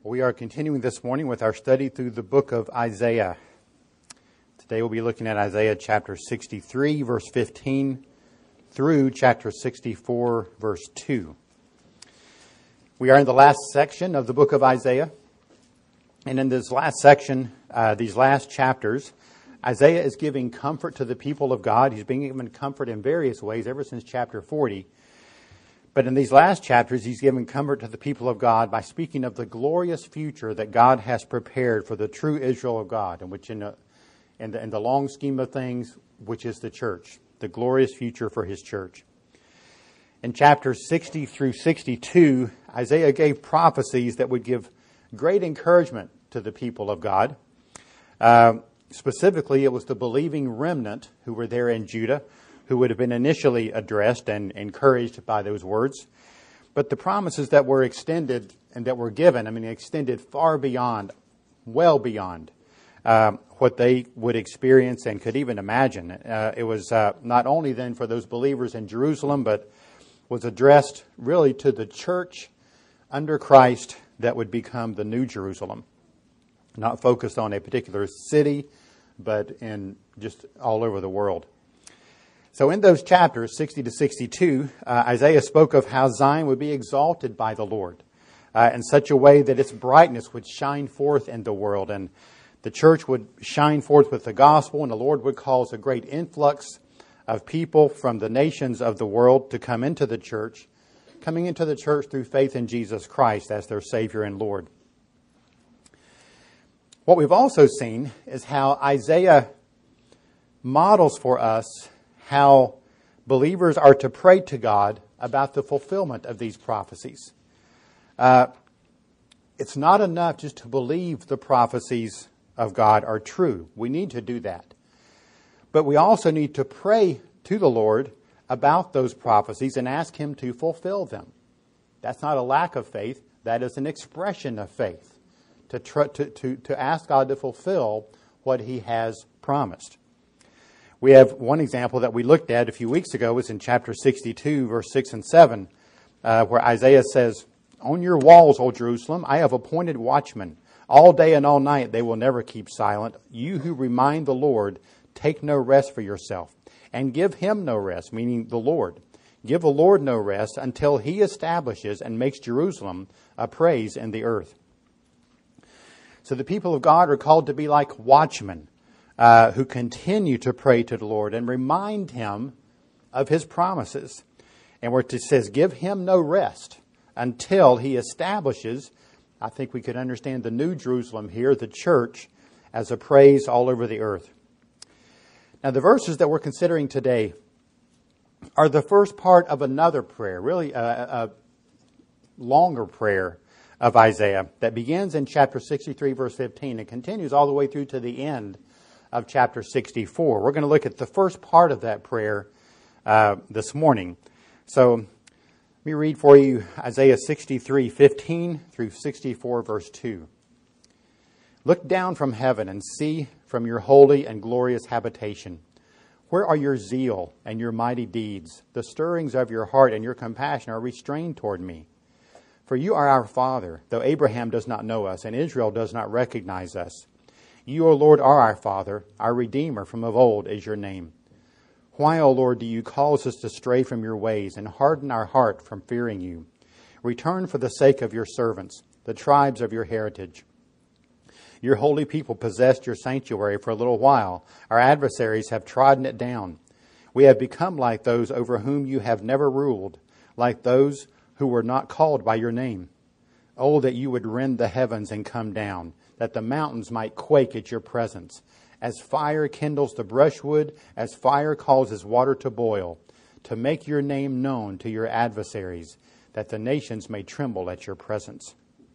We are continuing this morning with our study through the book of Isaiah. Today we'll be looking at Isaiah chapter 63, verse 15, through chapter 64, verse 2. We are in the last section of the book of Isaiah. And in this last section, these last chapters, Isaiah is giving comfort to the people of God. He's being given comfort in various ways ever since chapter 40. But in these last chapters, he's giving comfort to the people of God by speaking of the glorious future that God has prepared for the true Israel of God, and which in the long scheme of things, which is the church, the glorious future for his church. In chapters 60 through 62, Isaiah gave prophecies that would give great encouragement to the people of God. Specifically, it was the believing remnant who were there in Judah, who would have been initially addressed and encouraged by those words. But the promises that were extended and that were given, extended far beyond, well beyond what they would experience and could even imagine. It was not only then for those believers in Jerusalem, but was addressed really to the church under Christ that would become the New Jerusalem. Not focused on a particular city, but in just all over the world. So in those chapters, 60 to 62, Isaiah spoke of how Zion would be exalted by the Lord in such a way that its brightness would shine forth in the world. And the church would shine forth with the gospel, and the Lord would cause a great influx of people from the nations of the world to come into the church, coming into the church through faith in Jesus Christ as their Savior and Lord. What we've also seen is how Isaiah models for us how believers are to pray to God about the fulfillment of these prophecies. It's not enough just to believe the prophecies of God are true. We need to do that. But we also need to pray to the Lord about those prophecies and ask Him to fulfill them. That's not a lack of faith. That is an expression of faith, to ask God to fulfill what He has promised. We have one example that we looked at a few weeks ago was in chapter 62, verse 6 and 7, where Isaiah says, "On your walls, O Jerusalem, I have appointed watchmen. All day and all night they will never keep silent. You who remind the Lord, take no rest for yourself, and give Him no rest," meaning the Lord. "Give the Lord no rest until He establishes and makes Jerusalem a praise in the earth." So the people of God are called to be like watchmen, who continue to pray to the Lord and remind Him of His promises. And where it says, give Him no rest until He establishes, I think we could understand the New Jerusalem here, the church, as a praise all over the earth. Now the verses that we're considering today are the first part of another prayer, really a longer prayer of Isaiah that begins in chapter 63, verse 15, and continues all the way through to the end of chapter 64. We're going to look at the first part of that prayer this morning. So let me read for you Isaiah 63, 15 through 64, verse 2. "Look down from heaven and see from your holy and glorious habitation. Where are your zeal and your mighty deeds? The stirrings of your heart and your compassion are restrained toward me. For you are our Father, though Abraham does not know us and Israel does not recognize us. You, O Lord, are our Father, our Redeemer from of old is your name. Why, O Lord, do you cause us to stray from your ways and harden our heart from fearing you? Return for the sake of your servants, the tribes of your heritage. Your holy people possessed your sanctuary for a little while. Our adversaries have trodden it down. We have become like those over whom you have never ruled, like those who were not called by your name. Oh, that you would rend the heavens and come down, that the mountains might quake at your presence. As fire kindles the brushwood, as fire causes water to boil, to make your name known to your adversaries, that the nations may tremble at your presence."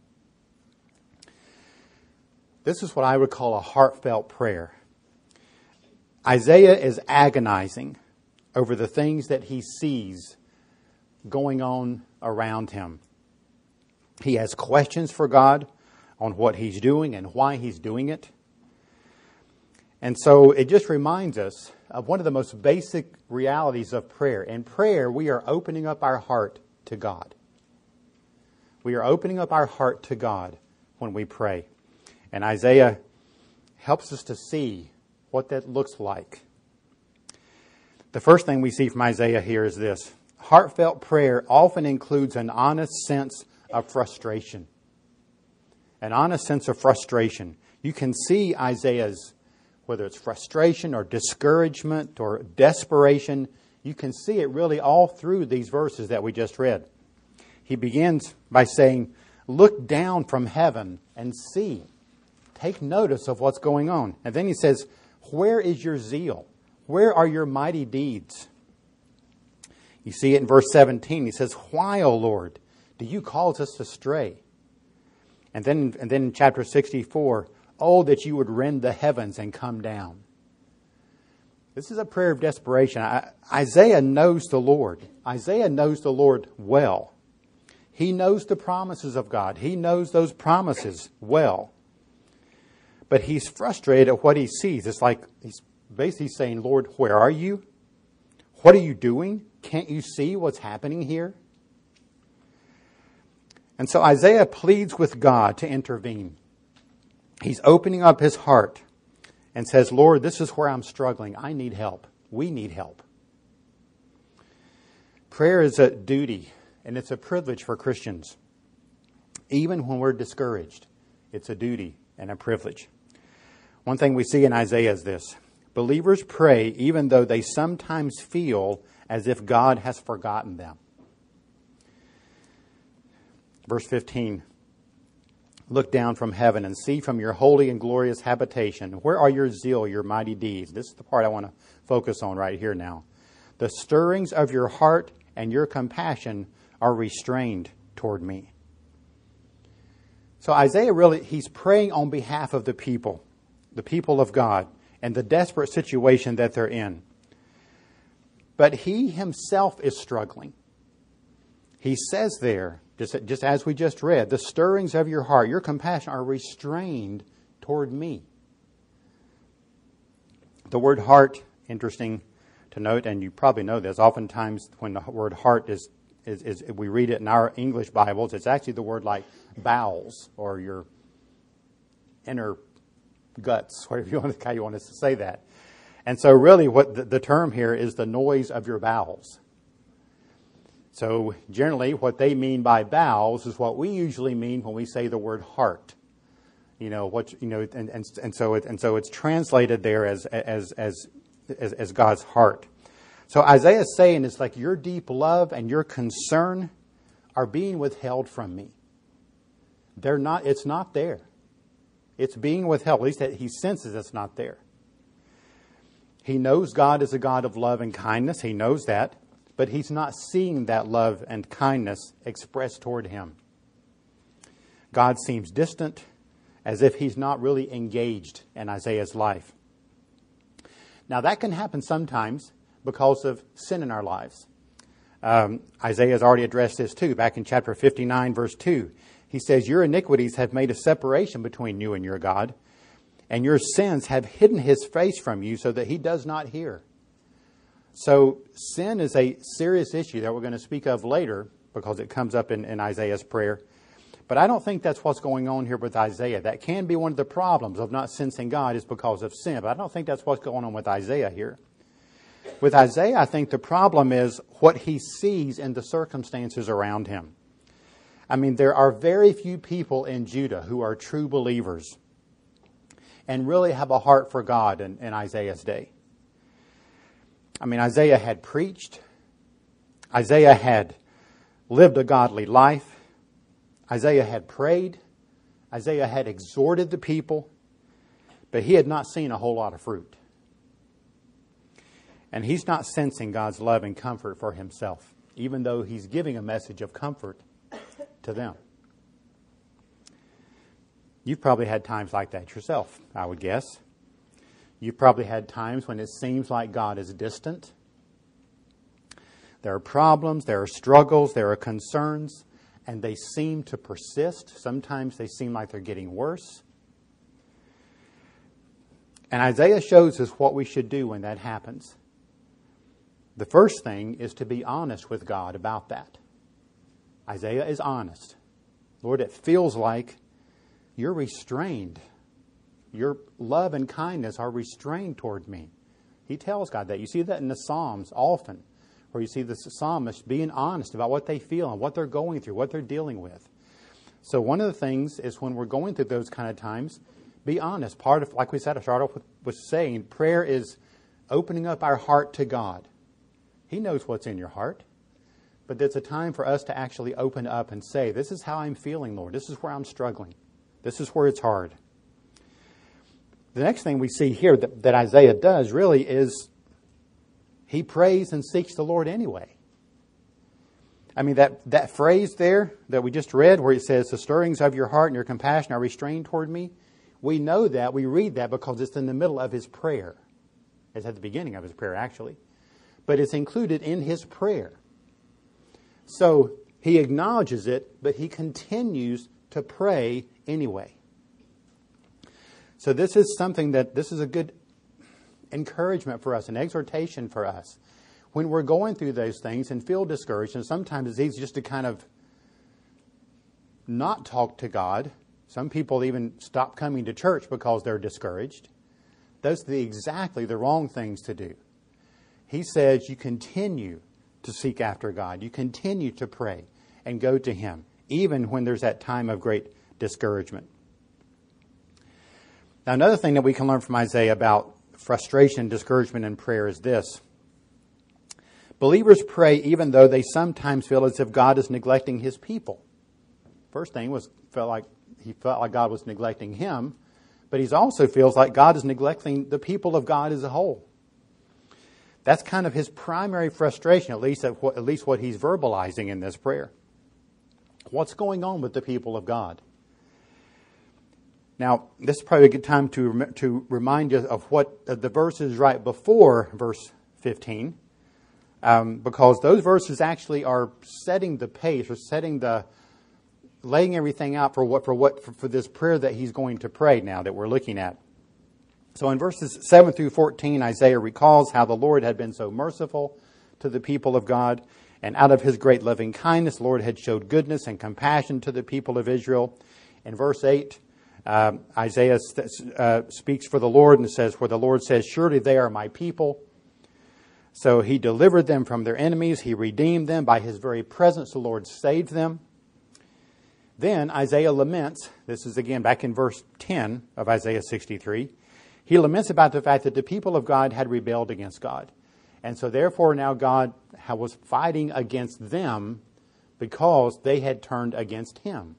This is what I would call a heartfelt prayer. Isaiah is agonizing over the things that he sees going on around him. He has questions for God on what He's doing and why He's doing it. And so it just reminds us of one of the most basic realities of prayer. In prayer, we are opening up our heart to God. We are opening up our heart to God when we pray. And Isaiah helps us to see what that looks like. The first thing we see from Isaiah here is this. Heartfelt prayer often includes an honest sense of frustration. An honest sense of frustration. You can see Isaiah's, whether it's frustration or discouragement or desperation, you can see it really all through these verses that we just read. He begins by saying, look down from heaven and see. Take notice of what's going on. And then he says, where is your zeal? Where are your mighty deeds? You see it in verse 17. He says, why, O Lord, do you cause us astray? And then in chapter 64, oh, that you would rend the heavens and come down. This is a prayer of desperation. Isaiah knows the Lord. Isaiah knows the Lord well. He knows the promises of God. He knows those promises well. But he's frustrated at what he sees. It's like he's basically saying, Lord, where are you? What are you doing? Can't you see what's happening here? And so Isaiah pleads with God to intervene. He's opening up his heart and says, Lord, this is where I'm struggling. I need help. We need help. Prayer is a duty, and it's a privilege for Christians. Even when we're discouraged, it's a duty and a privilege. One thing we see in Isaiah is this. Believers pray even though they sometimes feel as if God has forgotten them. Verse 15. Look down from heaven and see from your holy and glorious habitation. Where are your zeal, your mighty deeds? This is the part I want to focus on right here now. The stirrings of your heart and your compassion are restrained toward me. So Isaiah he's praying on behalf of the people of God, and the desperate situation that they're in. But he himself is struggling. He says there, just as we just read, the stirrings of your heart, your compassion are restrained toward me. The word heart, interesting to note, and you probably know this, oftentimes when the word heart is we read it in our English Bibles, it's actually the word like bowels or your inner guts, whatever how you want us to say that. And so really what the term here is the noise of your bowels. So generally what they mean by bowels is what we usually mean when we say the word heart. And so it's translated there as God's heart. So Isaiah is saying it's like your deep love and your concern are being withheld from me. It's not there. It's being withheld. At least he senses it's not there. He knows God is a God of love and kindness. He knows that. But he's not seeing that love and kindness expressed toward him. God seems distant, as if he's not really engaged in Isaiah's life. Now that can happen sometimes because of sin in our lives. Isaiah has already addressed this too. Back in chapter 59, verse 2. He says, your iniquities have made a separation between you and your God, and your sins have hidden his face from you so that he does not hear. So sin is a serious issue that we're going to speak of later because it comes up in Isaiah's prayer. But I don't think that's what's going on here with Isaiah. That can be one of the problems of not sensing God is because of sin. But I don't think that's what's going on with Isaiah here. With Isaiah, I think the problem is what he sees in the circumstances around him. I mean, there are very few people in Judah who are true believers and really have a heart for God in Isaiah's day. I mean, Isaiah had preached. Isaiah had lived a godly life. Isaiah had prayed. Isaiah had exhorted the people. But he had not seen a whole lot of fruit. And he's not sensing God's love and comfort for himself, even though he's giving a message of comfort to them. You've probably had times like that yourself, I would guess. You've probably had times when it seems like God is distant. There are problems, there are struggles, there are concerns, and they seem to persist. Sometimes they seem like they're getting worse. And Isaiah shows us what we should do when that happens. The first thing is to be honest with God about that. Isaiah is honest. Lord, it feels like you're restrained. Your love and kindness are restrained toward me. He tells God that. You see that in the Psalms often, where you see the psalmist being honest about what they feel and what they're going through, what they're dealing with. So one of the things is when we're going through those kind of times, be honest. Part of, like we said, I started off with saying, prayer is opening up our heart to God. He knows what's in your heart. But there's a time for us to actually open up and say, this is how I'm feeling, Lord. This is where I'm struggling. This is where it's hard. The next thing we see here that Isaiah does really is he prays and seeks the Lord anyway. I mean, that phrase there that we just read where it says, the stirrings of your heart and your compassion are restrained toward me. We know that. We read that because it's in the middle of his prayer. It's at the beginning of his prayer, actually. But it's included in his prayer. So he acknowledges it, but he continues to pray anyway. So this is a good encouragement for us, an exhortation for us. When we're going through those things and feel discouraged, and sometimes it's easy just to kind of not talk to God. Some people even stop coming to church because they're discouraged. Those are exactly the wrong things to do. He says you continue to seek after God. You continue to pray and go to Him, even when there's that time of great discouragement. Now, another thing that we can learn from Isaiah about frustration, discouragement, and prayer is this. Believers pray even though they sometimes feel as if God is neglecting His people. First thing was he felt like God was neglecting him, but he also feels like God is neglecting the people of God as a whole. That's kind of his primary frustration, at least what he's verbalizing in this prayer. What's going on with the people of God? Now, this is probably a good time to remind you of what the verses right before verse 15, because those verses actually are setting the pace, or laying everything out for this prayer that he's going to pray now that we're looking at. So in verses 7 through 14, Isaiah recalls how the Lord had been so merciful to the people of God, and out of His great loving kindness, the Lord had showed goodness and compassion to the people of Israel. In verse 8, Isaiah speaks for the Lord and says, where the Lord says, surely they are my people. So He delivered them from their enemies. He redeemed them. By His very presence, the Lord saved them. Then Isaiah laments, this is again back in verse 10 of Isaiah 63, he laments about the fact that the people of God had rebelled against God. And so therefore now God was fighting against them because they had turned against Him.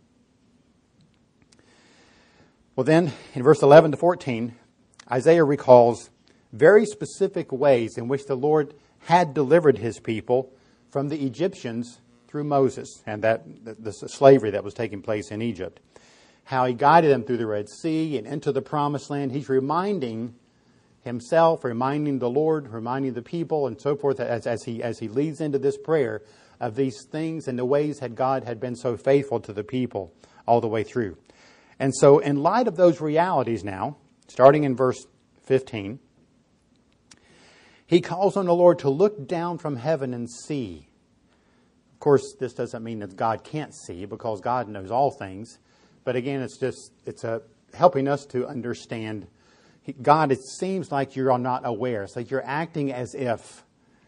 Well then, in verse 11 to 14, Isaiah recalls very specific ways in which the Lord had delivered His people from the Egyptians through Moses and the slavery that was taking place in Egypt. How He guided them through the Red Sea and into the Promised Land. He's reminding Himself, reminding the Lord, reminding the people and so forth as he leads into this prayer of these things and the ways that God had been so faithful to the people all the way through. And so in light of those realities now, starting in verse 15, he calls on the Lord to look down from heaven and see. Of course, this doesn't mean that God can't see, because God knows all things. But again, it's helping us to understand, God, it seems like you're not aware. It's like you're acting as if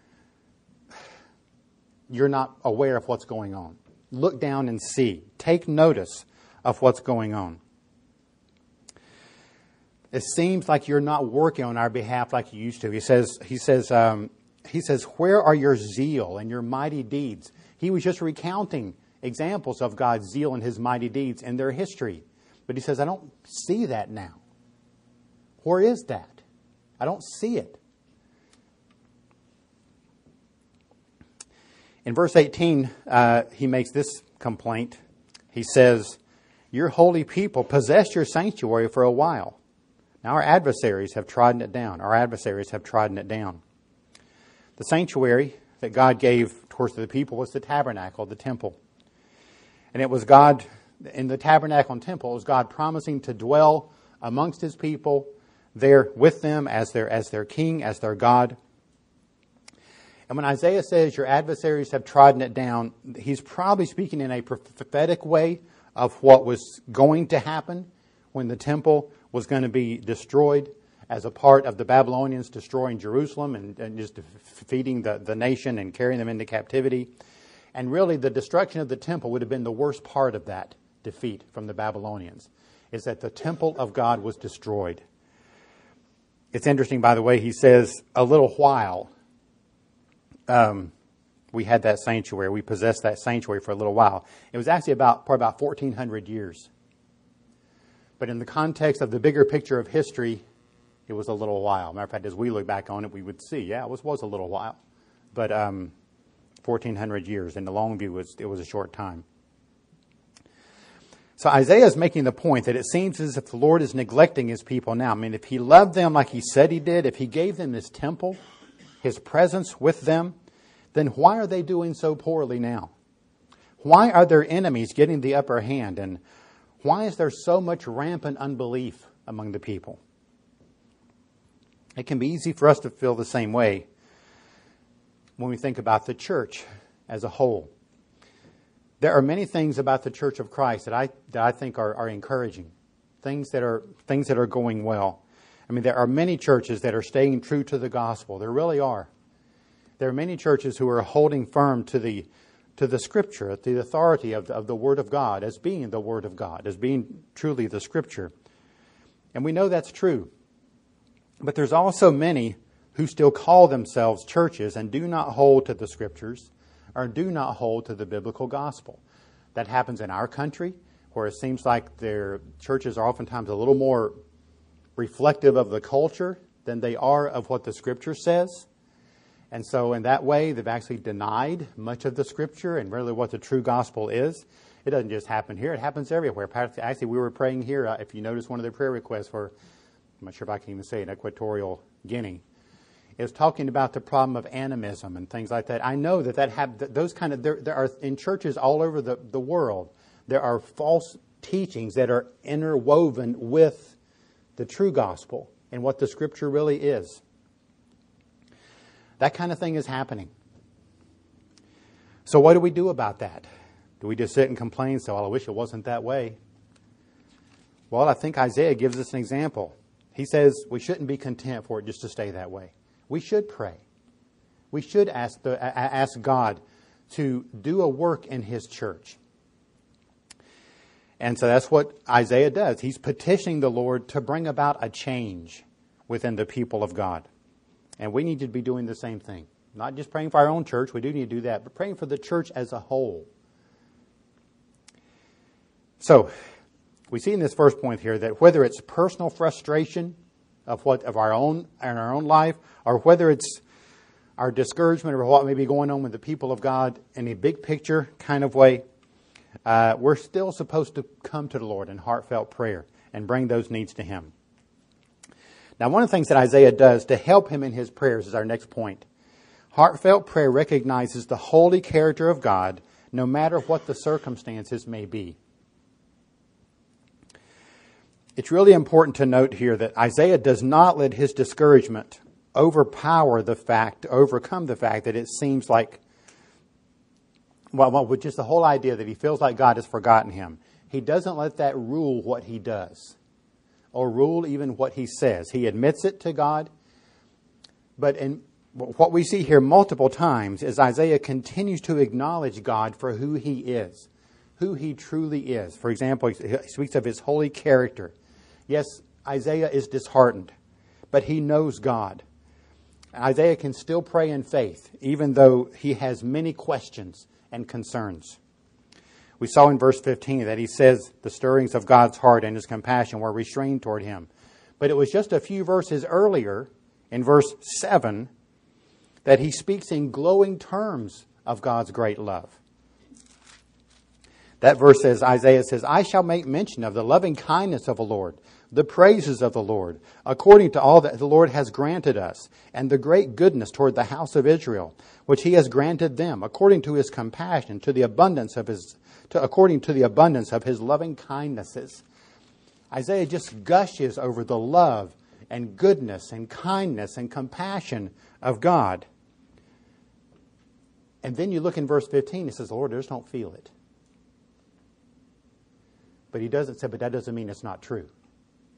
you're not aware of what's going on. Look down and see. Take notice of what's going on. It seems like you're not working on our behalf like you used to. He says, where are your zeal and your mighty deeds? He was just recounting examples of God's zeal and His mighty deeds in their history. But he says, I don't see that now. Where is that? I don't see it. In verse 18, he makes this complaint. He says, your holy people possess your sanctuary for a while. Now our adversaries have trodden it down. The sanctuary that God gave towards the people was the tabernacle, the temple. And it was God, in the tabernacle and temple, it was God promising to dwell amongst His people, there with them as their king, as their God. And when Isaiah says your adversaries have trodden it down, he's probably speaking in a prophetic way of what was going to happen. when the temple was going to be destroyed as a part of the Babylonians destroying Jerusalem and just defeating the nation and carrying them into captivity. And really the destruction of the temple would have been the worst part of that defeat from the Babylonians, is that the temple of God was destroyed. It's interesting, by the way, he says, a little while we had that sanctuary. We possessed that sanctuary for a little while. It was actually probably about 1,400 years. But in the context of the bigger picture of history, it was a little while. Matter of fact, as we look back on it, we would see, yeah, it was a little while. But 1,400 years. In the long view, it was a short time. So Isaiah is making the point that it seems as if the Lord is neglecting his people now. I mean, if he loved them like he said he did, if he gave them his temple, his presence with them, then why are they doing so poorly now? Why are their enemies getting the upper hand? And why is there so much rampant unbelief among the people? It can be easy for us to feel the same way when we think about the church as a whole. There are many things about the Church of Christ that I think are encouraging, things that are going well. I mean, there are many churches that are staying true to the gospel. There really are. There are many churches who are holding firm to the Scripture, the authority of the Word of God as being the Word of God, as being truly the Scripture. And we know that's true. But there's also many who still call themselves churches and do not hold to the Scriptures or do not hold to the biblical gospel. That happens in our country, where it seems like their churches are oftentimes a little more reflective of the culture than they are of what the Scripture says. And so in that way, they've actually denied much of the Scripture and really what the true gospel is. It doesn't just happen here. It happens everywhere. Actually, we were praying here, if you notice one of the prayer requests for, I'm not sure if I can even say it, Equatorial Guinea. It was talking about the problem of animism and things like that. I know there are in churches all over the world, there are false teachings that are interwoven with the true gospel and what the Scripture really is. That kind of thing is happening. So what do we do about that? Do we just sit and complain and say, well, I wish it wasn't that way? Well, I think Isaiah gives us an example. He says we shouldn't be content for it just to stay that way. We should pray. We should ask God to do a work in His church. And so that's what Isaiah does. He's petitioning the Lord to bring about a change within the people of God. And we need to be doing the same thing. Not just praying for our own church, we do need to do that, but praying for the church as a whole. So, we see in this first point here that whether it's personal frustration of our own life, or whether it's our discouragement over what may be going on with the people of God in a big picture kind of way, we're still supposed to come to the Lord in heartfelt prayer and bring those needs to Him. Now, one of the things that Isaiah does to help him in his prayers is our next point. Heartfelt prayer recognizes the holy character of God no matter what the circumstances may be. It's really important to note here that Isaiah does not let his discouragement overcome the fact that it seems like, with just the whole idea that he feels like God has forgotten him. He doesn't let that rule what he does, or rule even what he says. He admits it to God, but what we see here multiple times is Isaiah continues to acknowledge God for who He is, who He truly is. For example, he speaks of His holy character. Yes, Isaiah is disheartened, but he knows God. Isaiah can still pray in faith, even though he has many questions and concerns. We saw in verse 15 that he says the stirrings of God's heart and His compassion were restrained toward him. But it was just a few verses earlier, in verse 7, that he speaks in glowing terms of God's great love. That verse says, Isaiah says, I shall make mention of the loving kindness of the Lord, the praises of the Lord, according to all that the Lord has granted us, and the great goodness toward the house of Israel, which He has granted them, according to His compassion, according to the abundance of His loving kindnesses. Isaiah just gushes over the love and goodness and kindness and compassion of God. And then you look in verse 15, it says, Lord, I just don't feel it. But he doesn't say, but that doesn't mean it's not true.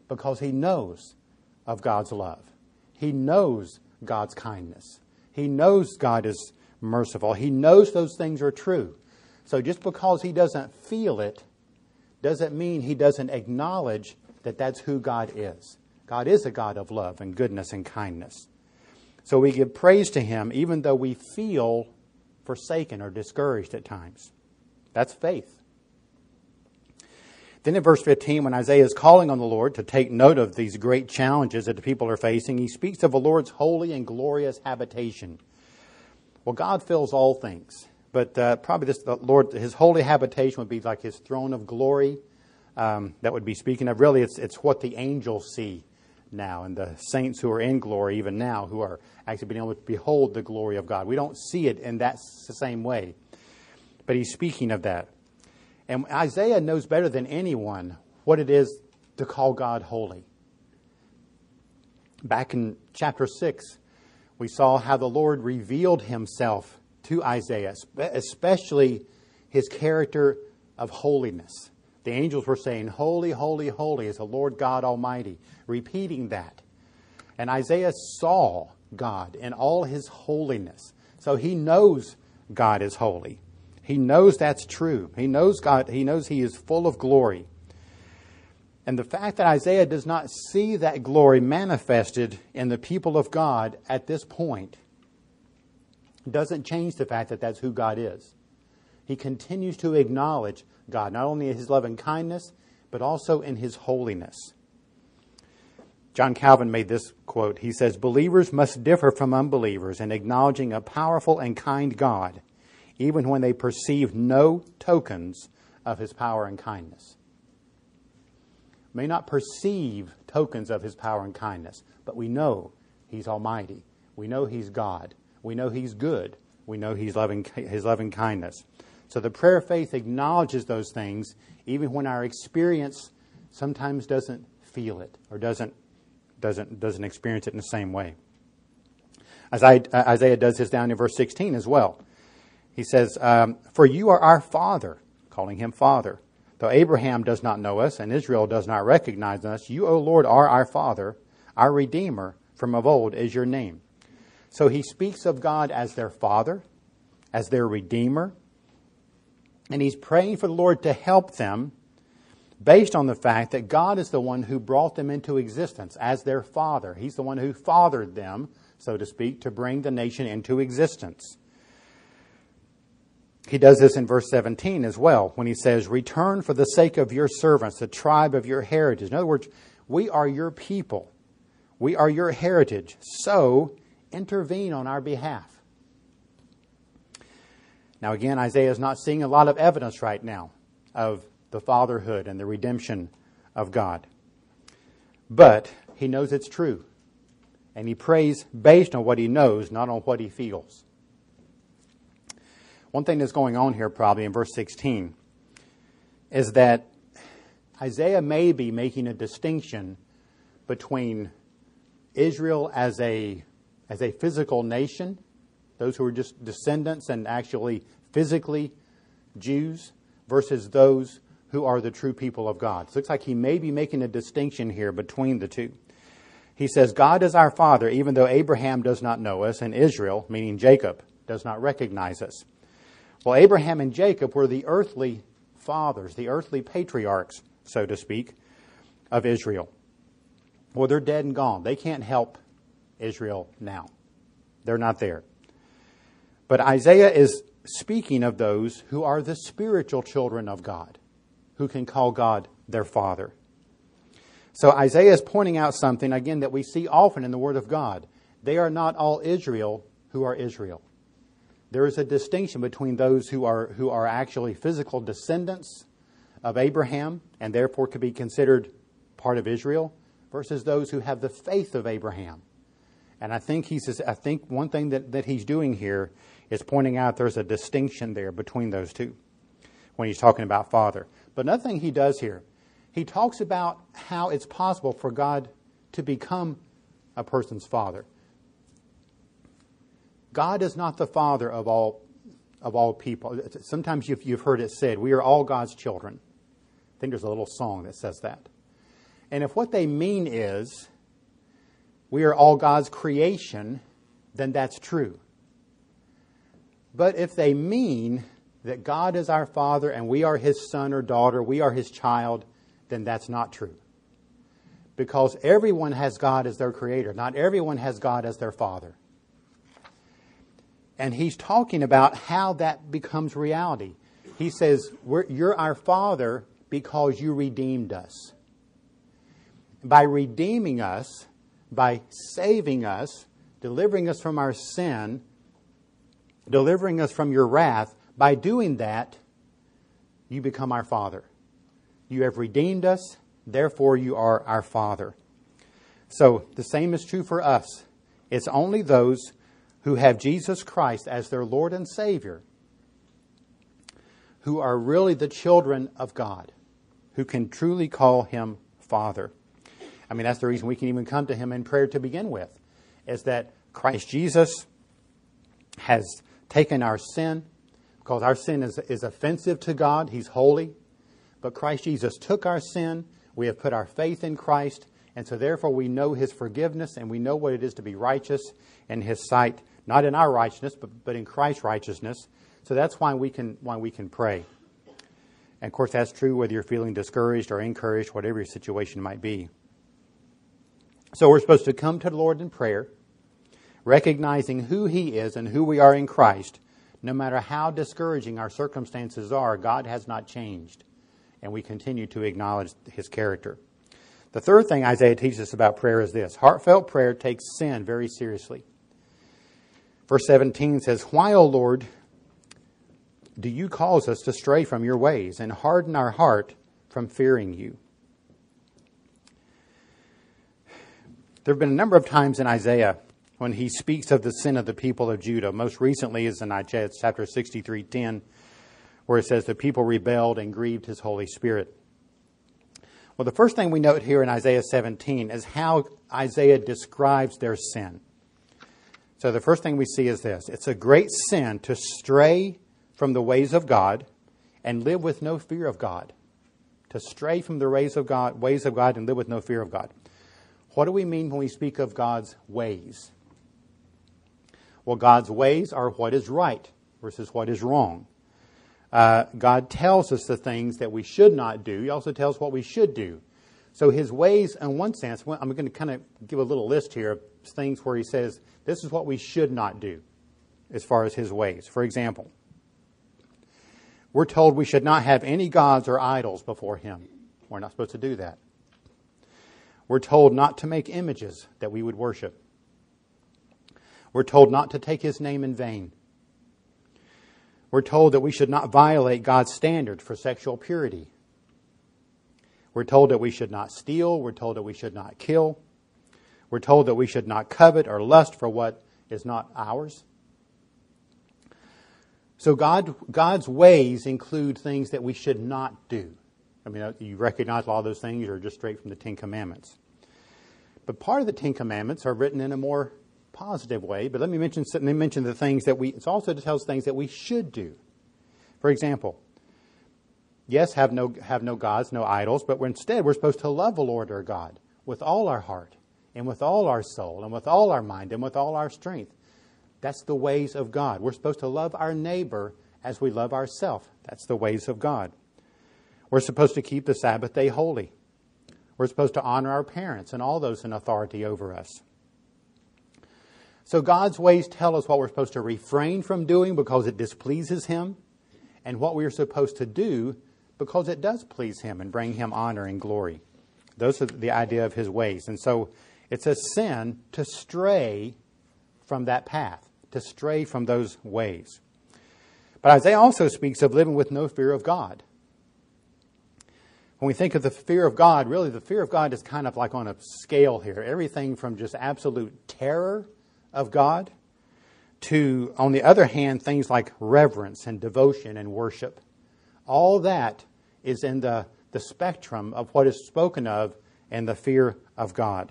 because he knows of God's love. He knows God's kindness. He knows God is merciful. He knows those things are true. So just because he doesn't feel it doesn't mean he doesn't acknowledge that that's who God is. God is a God of love and goodness and kindness. So we give praise to him even though we feel forsaken or discouraged at times. That's faith. Then in verse 15, when Isaiah is calling on the Lord to take note of these great challenges that the people are facing, he speaks of the Lord's holy and glorious habitation. Well, God fills all things, but probably the Lord, his holy habitation would be like his throne of glory. That would be speaking of, really, it's what the angels see now, and the saints who are in glory even now, who are actually being able to behold the glory of God. We don't see it in that same way, but he's speaking of that. And Isaiah knows better than anyone what it is to call God holy. Back in chapter 6, we saw how the Lord revealed himself to Isaiah, especially his character of holiness. The angels were saying, "Holy, holy, holy is the Lord God Almighty," repeating that. And Isaiah saw God in all his holiness. So he knows God is holy. He knows that's true. He knows God. He knows he is full of glory. And the fact that Isaiah does not see that glory manifested in the people of God at this point doesn't change the fact that that's who God is. He continues to acknowledge God, not only in his love and kindness, but also in his holiness. John Calvin made this quote. He says, "Believers must differ from unbelievers in acknowledging a powerful and kind God, even when they perceive no tokens of his power and kindness." May not perceive tokens of his power and kindness, but we know he's almighty. We know he's God. We know he's good. We know his loving kindness. So the prayer of faith acknowledges those things, even when our experience sometimes doesn't feel it or doesn't experience it in the same way. Isaiah does this down in verse 16 as well. He says, "For you are our Father," calling him Father. "Though Abraham does not know us and Israel does not recognize us, you, O Lord, are our Father, our Redeemer. From of old is your name." So he speaks of God as their Father, as their Redeemer, and he's praying for the Lord to help them based on the fact that God is the one who brought them into existence as their Father. He's the one who fathered them, so to speak, to bring the nation into existence. He does this in verse 17 as well, when he says, "Return for the sake of your servants, the tribe of your heritage." In other words, we are your people. We are your heritage. So intervene on our behalf. Now again, Isaiah is not seeing a lot of evidence right now of the fatherhood and the redemption of God. But he knows it's true. And he prays based on what he knows, not on what he feels. One thing that's going on here probably in verse 16 is that Isaiah may be making a distinction between Israel as a physical nation, those who are just descendants and actually physically Jews, versus those who are the true people of God. So it looks like he may be making a distinction here between the two. He says, "God is our Father, even though Abraham does not know us, and Israel," meaning Jacob, "does not recognize us." Well, Abraham and Jacob were the earthly fathers, the earthly patriarchs, so to speak, of Israel. Well, they're dead and gone. They can't help Israel now. They're not there. But Isaiah is speaking of those who are the spiritual children of God, who can call God their Father. So Isaiah is pointing out something, again, that we see often in the Word of God. They are not all Israel who are Israel. There is a distinction between those who are actually physical descendants of Abraham and therefore could be considered part of Israel, versus those who have the faith of Abraham. And I think one thing that he's doing here is pointing out there's a distinction there between those two when he's talking about Father. But another thing he does here, he talks about how it's possible for God to become a person's father. God is not the father of all people. Sometimes you've heard it said, we are all God's children. I think there's a little song that says that. And if what they mean is we are all God's creation, then that's true. But if they mean that God is our Father and we are His son or daughter, we are His child, then that's not true. Because everyone has God as their creator. Not everyone has God as their Father. And he's talking about how that becomes reality. He says, you're our Father because you redeemed us. By redeeming us, by saving us, delivering us from our sin, delivering us from your wrath, by doing that, you become our Father. You have redeemed us, therefore you are our Father. So the same is true for us. It's only those who have Jesus Christ as their Lord and Savior who are really the children of God, who can truly call Him Father. I mean, that's the reason we can even come to Him in prayer to begin with, is that Christ Jesus has taken our sin, because our sin is offensive to God. He's holy. But Christ Jesus took our sin. We have put our faith in Christ. And so therefore we know His forgiveness and we know what it is to be righteous in His sight. Not in our righteousness, but in Christ's righteousness. So that's why we can pray. And of course that's true whether you're feeling discouraged or encouraged, whatever your situation might be. So we're supposed to come to the Lord in prayer, recognizing who He is and who we are in Christ. No matter how discouraging our circumstances are, God has not changed. And we continue to acknowledge His character. The third thing Isaiah teaches us about prayer is this. Heartfelt prayer takes sin very seriously. Verse 17 says, "Why, O Lord, do you cause us to stray from your ways and harden our heart from fearing you?" There have been a number of times in Isaiah when he speaks of the sin of the people of Judah. Most recently is in Isaiah chapter 63:10, where it says the people rebelled and grieved His Holy Spirit. Well, the first thing we note here in Isaiah 17 is how Isaiah describes their sin. So the first thing we see is this. It's a great sin to stray from the ways of God and live with no fear of God. To stray from the ways of God and live with no fear of God. What do we mean when we speak of God's ways? Well, God's ways are what is right versus what is wrong. God tells us the things that we should not do. He also tells what we should do. So His ways, in one sense, I'm going to kind of give a little list here of things where He says, this is what we should not do as far as His ways. For example, we're told we should not have any gods or idols before Him. We're not supposed to do that. We're told not to make images that we would worship. We're told not to take His name in vain. We're told that we should not violate God's standards for sexual purity. We're told that we should not steal. We're told that we should not kill. We're told that we should not covet or lust for what is not ours. So God's ways include things that we should not do. I mean, you recognize a lot of those things are just straight from the Ten Commandments. But part of the Ten Commandments are written in a more positive way. But let me mention the things that it also tells things that we should do. For example, yes, have no gods, no idols, but instead we're supposed to love the Lord our God with all our heart and with all our soul and with all our mind and with all our strength. That's the ways of God. We're supposed to love our neighbor as we love ourselves. That's the ways of God. We're supposed to keep the Sabbath day holy. We're supposed to honor our parents and all those in authority over us. So God's ways tell us what we're supposed to refrain from doing because it displeases Him, and what we're supposed to do because it does please Him and bring Him honor and glory. Those are the idea of His ways. And so it's a sin to stray from that path, to stray from those ways. But Isaiah also speaks of living with no fear of God. When we think of the fear of God, really the fear of God is kind of like on a scale here. Everything from just absolute terror of God to, on the other hand, things like reverence and devotion and worship. All that is in the spectrum of what is spoken of in the fear of God.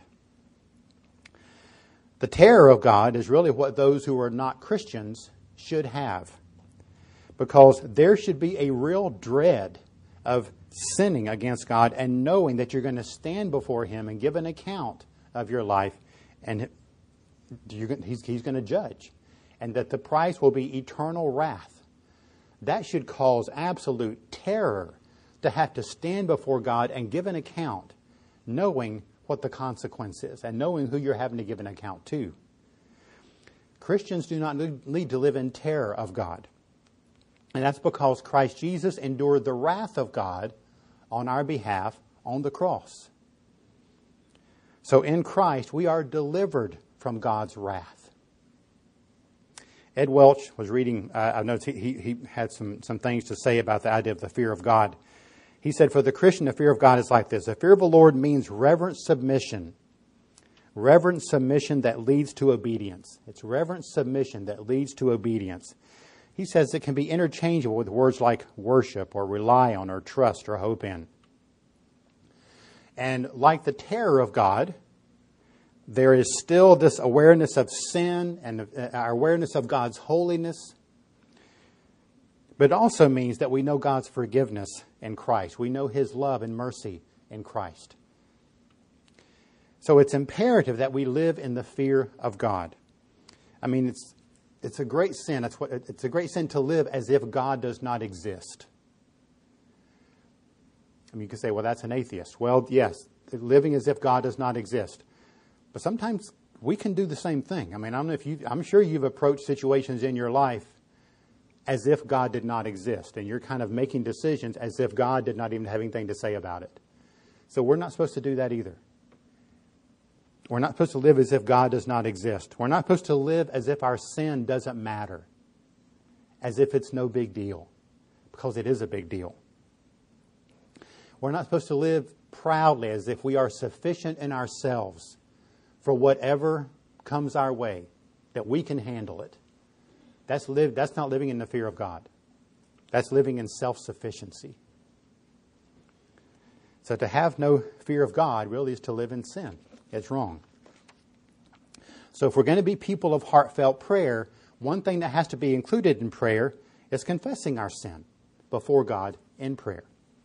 The terror of God is really what those who are not Christians should have. Because there should be a real dread of sinning against God and knowing that you're going to stand before Him and give an account of your life, and He's going to judge, and that the price will be eternal wrath. That should cause absolute terror to have to stand before God and give an account, knowing what the consequence is and knowing who you're having to give an account to. Christians do not need to live in terror of God. And that's because Christ Jesus endured the wrath of God on our behalf on the cross. So in Christ, we are delivered from God's wrath. Ed Welch was reading, I noticed he had some things to say about the idea of the fear of God. He said, for the Christian, the fear of God is like this. The fear of the Lord means reverent submission. Reverent submission that leads to obedience. It's reverent submission that leads to obedience. He says it can be interchangeable with words like worship or rely on or trust or hope in. And like the terror of God, there is still this awareness of sin and our awareness of God's holiness. But it also means that we know God's forgiveness in Christ. We know His love and mercy in Christ. So it's imperative that we live in the fear of God. I mean, it's a great sin. It's a great sin to live as if God does not exist. I mean, you could say, well, that's an atheist. Well, yes, living as if God does not exist. But sometimes we can do the same thing. I mean, I'm sure you've approached situations in your life as if God did not exist, and you're kind of making decisions as if God did not even have anything to say about it. So we're not supposed to do that either. We're not supposed to live as if God does not exist. We're not supposed to live as if our sin doesn't matter, as if it's no big deal, because it is a big deal. We're not supposed to live proudly as if we are sufficient in ourselves for whatever comes our way, that we can handle it. That's not living in the fear of God. That's living in self-sufficiency. So to have no fear of God really is to live in sin. It's wrong. So if we're going to be people of heartfelt prayer, one thing that has to be included in prayer is confessing our sin before God in prayer.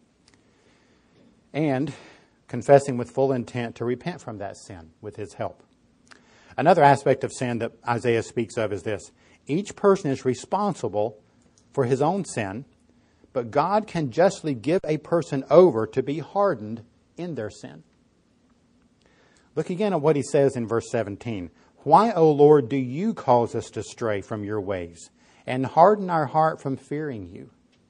And confessing with full intent to repent from that sin with His help. Another aspect of sin that Isaiah speaks of is this. Each person is responsible for his own sin, but God can justly give a person over to be hardened in their sin. Look again at what he says in verse 17. Why, O Lord, do you cause us to stray from your ways and harden our heart from fearing you?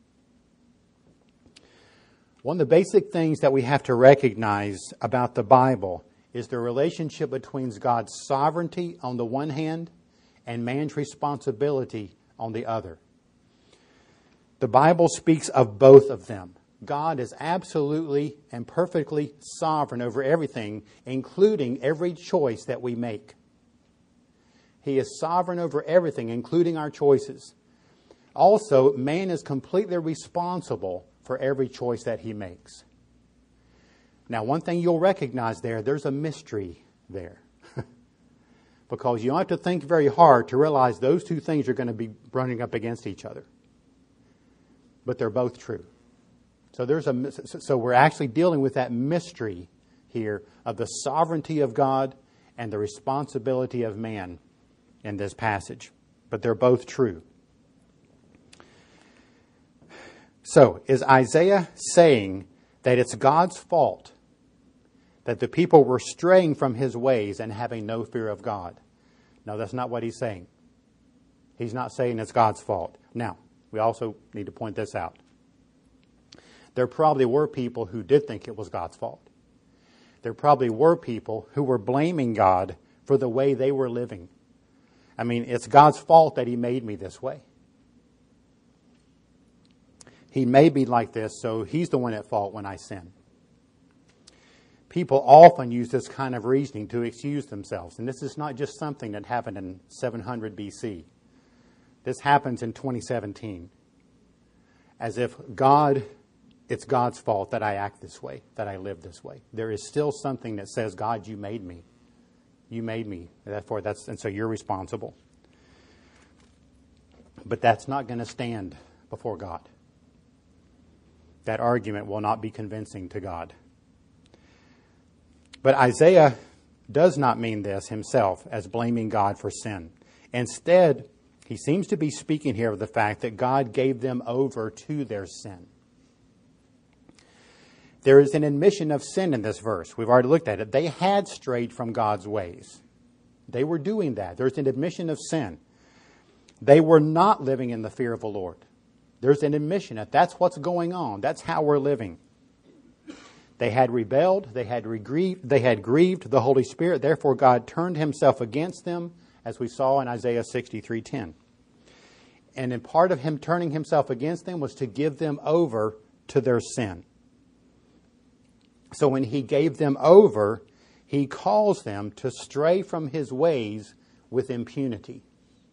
One of the basic things that we have to recognize about the Bible is the relationship between God's sovereignty on the one hand and man's responsibility on the other. The Bible speaks of both of them. God is absolutely and perfectly sovereign over everything, including every choice that we make. He is sovereign over everything, including our choices. Also, man is completely responsible for every choice that he makes. Now, one thing you'll recognize there's a mystery there. Because you don't have to think very hard to realize those two things are going to be running up against each other. But they're both true. So we're actually dealing with that mystery here of the sovereignty of God and the responsibility of man in this passage. But they're both true. So, is Isaiah saying that it's God's fault that the people were straying from His ways and having no fear of God? No, that's not what he's saying. He's not saying it's God's fault. Now, we also need to point this out. There probably were people who did think it was God's fault. There probably were people who were blaming God for the way they were living. I mean, it's God's fault that He made me this way. He made me like this, so He's the one at fault when I sin. People often use this kind of reasoning to excuse themselves. And this is not just something that happened in 700 BC. This happens in 2017. As if it's God's fault that I act this way, that I live this way. There is still something that says, God, you made me. You made me. And so you're responsible. But that's not going to stand before God. that argument will not be convincing to God. But Isaiah does not mean this himself as blaming God for sin. Instead, he seems to be speaking here of the fact that God gave them over to their sin. There is an admission of sin in this verse. We've already looked at it. They had strayed from God's ways. They were doing that. There's an admission of sin. They were not living in the fear of the Lord. There's an admission that that's what's going on. That's how we're living. They had rebelled. They had grieved the Holy Spirit. Therefore, God turned himself against them, as we saw in Isaiah 63:10. And in part of him turning himself against them was to give them over to their sin. So when he gave them over, he calls them to stray from his ways with impunity.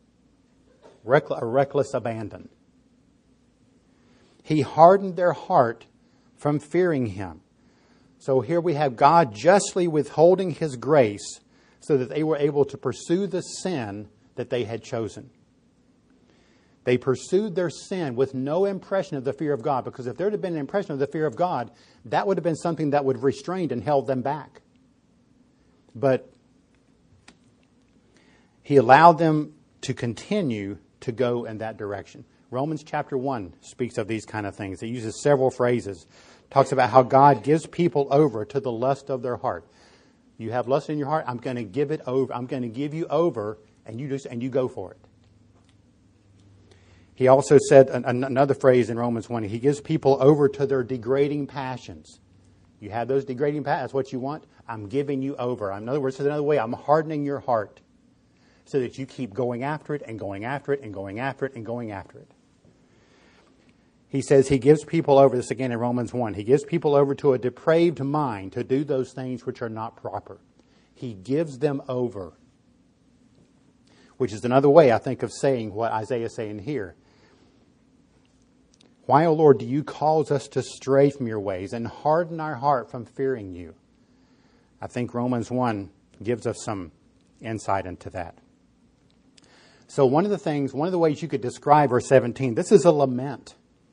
A reckless abandon. He hardened their heart from fearing him. So here we have God justly withholding his grace so that they were able to pursue the sin that they had chosen. They pursued their sin with no impression of the fear of God, because if there had been an impression of the fear of God, that would have been something that would have restrained and held them back. But he allowed them to continue to go in that direction. Romans chapter 1 speaks of these kind of things. It uses several phrases. Talks about how God gives people over to the lust of their heart. You have lust in your heart, I'm going to give it over. I'm going to give you over, and you go for it. He also said another phrase in Romans 1. He gives people over to their degrading passions. You have those degrading passions. That's what you want. I'm giving you over. In other words, another way, I'm hardening your heart so that you keep going after it and going after it and going after it and going after it. He says he gives people over, this again in Romans 1, he gives people over to a depraved mind to do those things which are not proper. He gives them over. Which is another way, I think, of saying what Isaiah is saying here. Why, O Lord, do you cause us to stray from your ways and harden our heart from fearing you? I think Romans 1 gives us some insight into that. So one of the ways you could describe verse 17, this is a lament.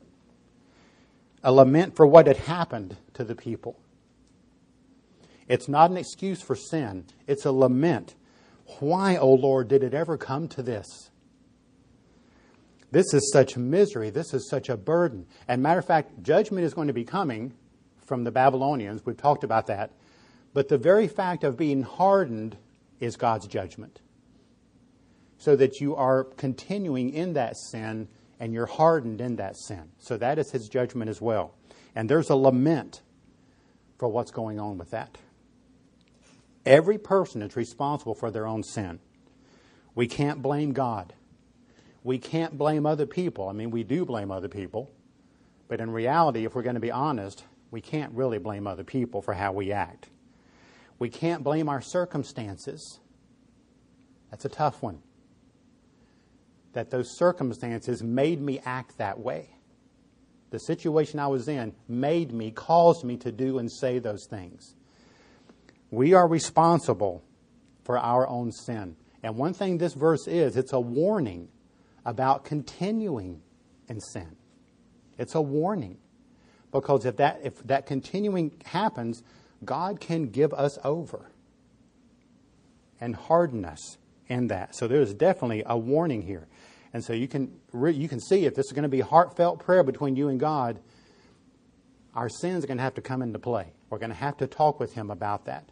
A lament for what had happened to the people. It's not an excuse for sin. It's a lament. Why, O Lord, did it ever come to this? This is such misery. This is such a burden. And matter of fact, judgment is going to be coming from the Babylonians. We've talked about that. But the very fact of being hardened is God's judgment. So that you are continuing in that sin and you're hardened in that sin. So that is his judgment as well. And there's a lament for what's going on with that. Every person is responsible for their own sin. We can't blame God. We can't blame other people. I mean, we do blame other people. But in reality, if we're going to be honest, we can't really blame other people for how we act. We can't blame our circumstances. That's a tough one. That those circumstances made me act that way. The situation I was in caused me to do and say those things. We are responsible for our own sin. And one thing this verse is, it's a warning about continuing in sin. It's a warning. Because if that continuing happens, God can give us over and harden us in that. So there's definitely a warning here. And so you can see if this is going to be heartfelt prayer between you and God, our sins are going to have to come into play. We're going to have to talk with him about that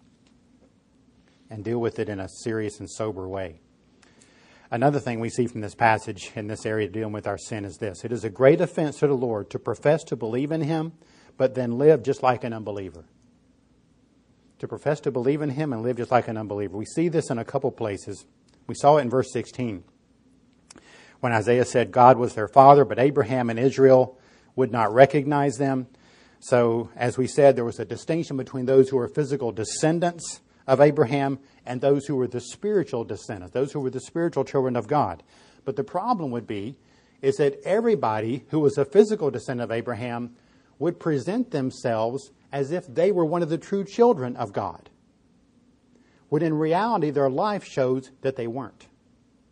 and deal with it in a serious and sober way. Another thing we see from this passage in this area dealing with our sin is this. It is a great offense to the Lord to profess to believe in him, but then live just like an unbeliever. To profess to believe in him and live just like an unbeliever. We see this in a couple places. We saw it in verse 16. When Isaiah said God was their father, but Abraham and Israel would not recognize them. So, as we said, there was a distinction between those who were physical descendants of Abraham and those who were the spiritual descendants, those who were the spiritual children of God. But the problem would be is that everybody who was a physical descendant of Abraham would present themselves as if they were one of the true children of God, when in reality their life shows that they weren't.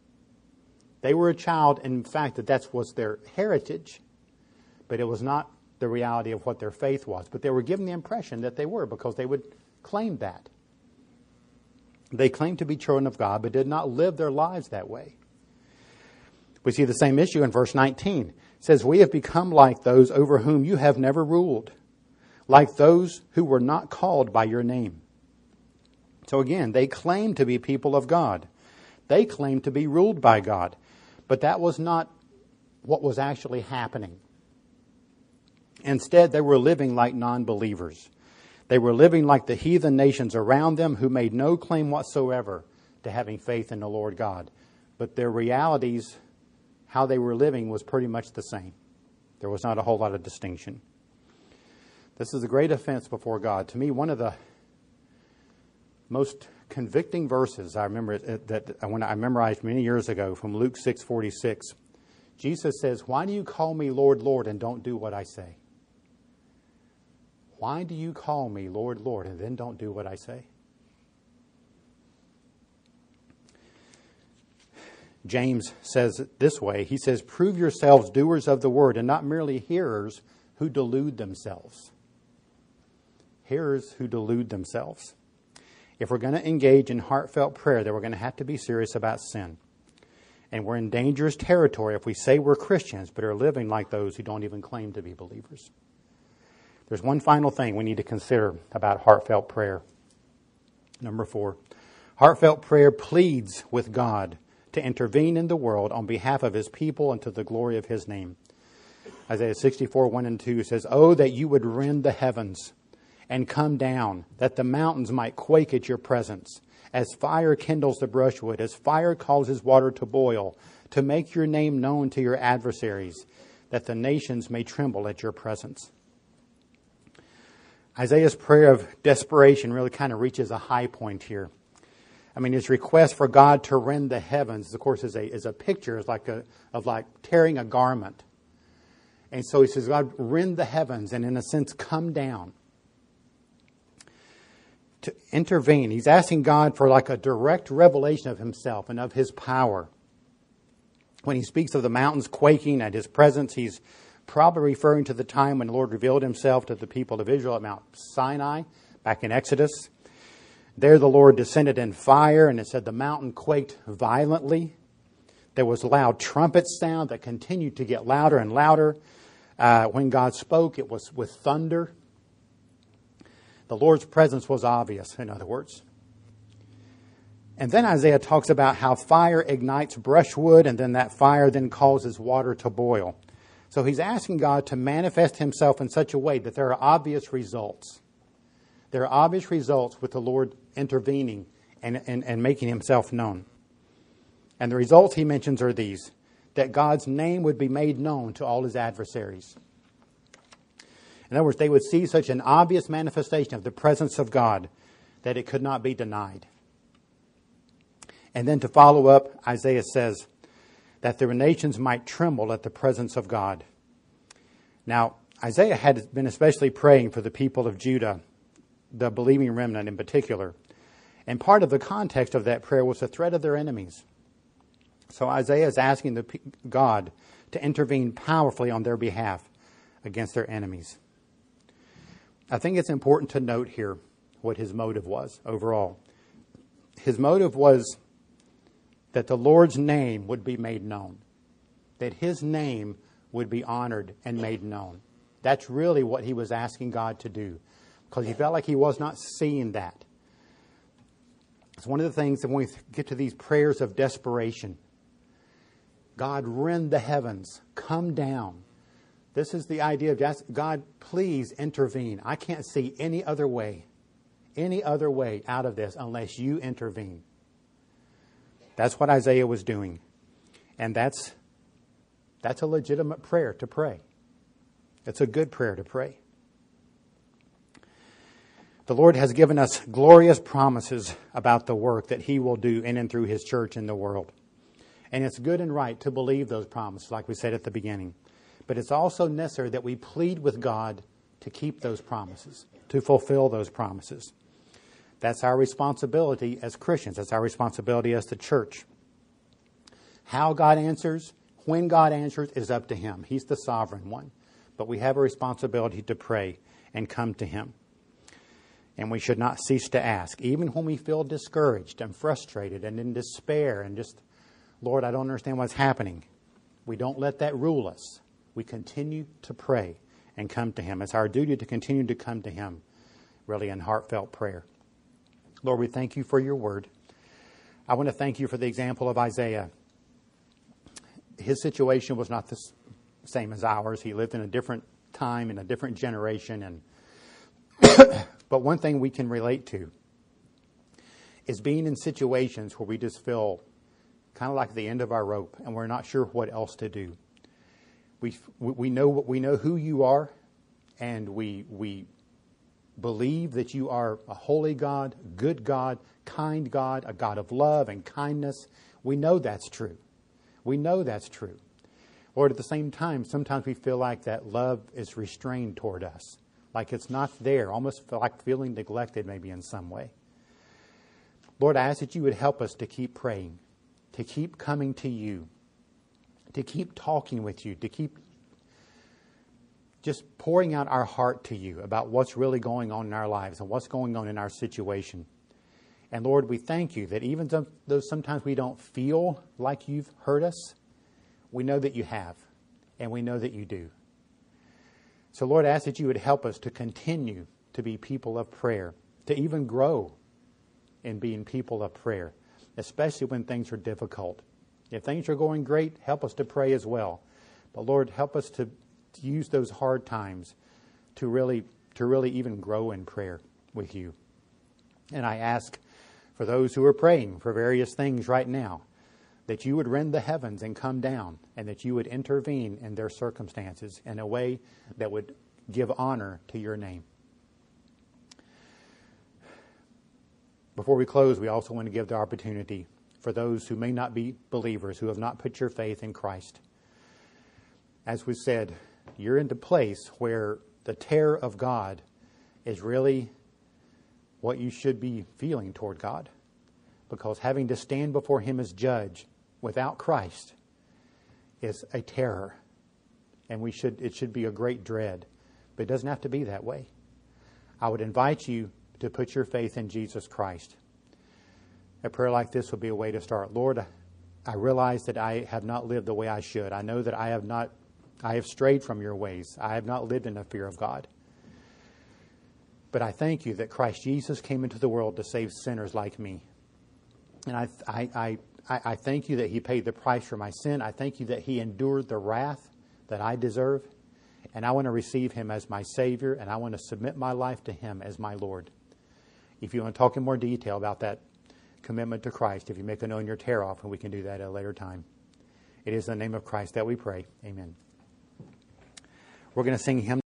They were a child, and in fact, that was their heritage, but it was not the reality of what their faith was. But they were given the impression that they were, because they would claim that. They claimed to be children of God, but did not live their lives that way. We see the same issue in verse 19. It says, "We have become like those over whom you have never ruled, like those who were not called by your name." So again, they claimed to be people of God. They claimed to be ruled by God. But that was not what was actually happening. Instead, they were living like non-believers. They were living like the heathen nations around them who made no claim whatsoever to having faith in the Lord God. But their realities, how they were living, was pretty much the same. There was not a whole lot of distinction. This is a great offense before God. To me, one of the most convicting verses I remember that when I memorized many years ago from Luke 6:46. Jesus says, "Why do you call me Lord, Lord, and don't do what I say?" Why do you call me Lord, Lord, and then don't do what I say? James says it this way. He says, "Prove yourselves doers of the word and not merely hearers who delude themselves." Hearers who delude themselves. If we're going to engage in heartfelt prayer, then we're going to have to be serious about sin. And we're in dangerous territory if we say we're Christians but are living like those who don't even claim to be believers. There's one final thing we need to consider about heartfelt prayer. Number 4, heartfelt prayer pleads with God to intervene in the world on behalf of His people and to the glory of His name. Isaiah 64:1-2 says, "Oh, that you would rend the heavens and come down, that the mountains might quake at your presence. As fire kindles the brushwood, as fire causes water to boil, to make your name known to your adversaries, that the nations may tremble at your presence." Isaiah's prayer of desperation really kind of reaches a high point here. I mean, his request for God to rend the heavens, of course, is a picture of like tearing a garment. And so he says, "God, rend the heavens," and in a sense, come down. To intervene. He's asking God for like a direct revelation of Himself and of His power. When he speaks of the mountains quaking at His presence, he's probably referring to the time when the Lord revealed Himself to the people of Israel at Mount Sinai, back in Exodus. There the Lord descended in fire, and it said the mountain quaked violently. There was loud trumpet sound that continued to get louder and louder. When God spoke, it was with thunder. The Lord's presence was obvious, in other words. And then Isaiah talks about how fire ignites brushwood, and then that fire then causes water to boil. So he's asking God to manifest Himself in such a way that there are obvious results. There are obvious results with the Lord intervening and making Himself known. And the results he mentions are these: that God's name would be made known to all His adversaries. In other words, they would see such an obvious manifestation of the presence of God that it could not be denied. And then to follow up, Isaiah says that the nations might tremble at the presence of God. Now, Isaiah had been especially praying for the people of Judah, the believing remnant in particular. And part of the context of that prayer was the threat of their enemies. So Isaiah is asking God to intervene powerfully on their behalf against their enemies. I think it's important to note here what his motive was overall. His motive was that the Lord's name would be made known, that His name would be honored and made known. That's really what he was asking God to do, because he felt like he was not seeing that. It's one of the things that when we get to these prayers of desperation, God, rend the heavens, come down. This is the idea of God, please intervene. I can't see any other way out of this unless you intervene. That's what Isaiah was doing. And that's a legitimate prayer to pray. It's a good prayer to pray. The Lord has given us glorious promises about the work that He will do in and through His church in the world. And it's good and right to believe those promises, like we said at the beginning. But it's also necessary that we plead with God to keep those promises, to fulfill those promises. That's our responsibility as Christians. That's our responsibility as the church. How God answers, when God answers, is up to Him. He's the sovereign one. but we have a responsibility to pray and come to Him. And we should not cease to ask, even when we feel discouraged and frustrated and in despair and just, Lord, I don't understand what's happening. We don't let that rule us. We continue to pray and come to Him. It's our duty to continue to come to Him, really in heartfelt prayer. Lord, we thank You for Your word. I want to thank You for the example of Isaiah. His situation was not the same as ours. He lived in a different time, in a different generation. And but one thing we can relate to is being in situations where we just feel kind of like the end of our rope and we're not sure what else to do. We know who You are, and we believe that You are a holy God, good God, kind God, a God of love and kindness. We know that's true. We know that's true. Lord, at the same time, sometimes we feel like that love is restrained toward us, like it's not there, almost like feeling neglected maybe in some way. Lord, I ask that You would help us to keep praying, to keep coming to You, to keep talking with You, to keep just pouring out our heart to You about what's really going on in our lives and what's going on in our situation. And Lord, we thank You that even though sometimes we don't feel like You've heard us, we know that You have, and we know that You do. So Lord, I ask that You would help us to continue to be people of prayer, to even grow in being people of prayer, especially when things are difficult. If things are going great, help us to pray as well. But Lord, help us to use those hard times to really even grow in prayer with You. And I ask for those who are praying for various things right now, that You would rend the heavens and come down, and that You would intervene in their circumstances in a way that would give honor to Your name. Before we close, we also want to give the opportunity for those who may not be believers, who have not put your faith in Christ. As we said, you're in a place where the terror of God is really what you should be feeling toward God. Because having to stand before Him as judge without Christ is a terror. And it should be a great dread. But it doesn't have to be that way. I would invite you to put your faith in Jesus Christ. A prayer like this would be a way to start. Lord, I realize that I have not lived the way I should. I know that I have strayed from Your ways. I have not lived in the fear of God. But I thank You that Christ Jesus came into the world to save sinners like me. And I thank You that He paid the price for my sin. I thank You that He endured the wrath that I deserve. And I want to receive Him as my Savior, and I want to submit my life to Him as my Lord. If you want to talk in more detail about that commitment to Christ, if you make a note in your tear off, and we can do that at a later time. It is in the name of Christ that we pray. Amen. We're going to sing hymn.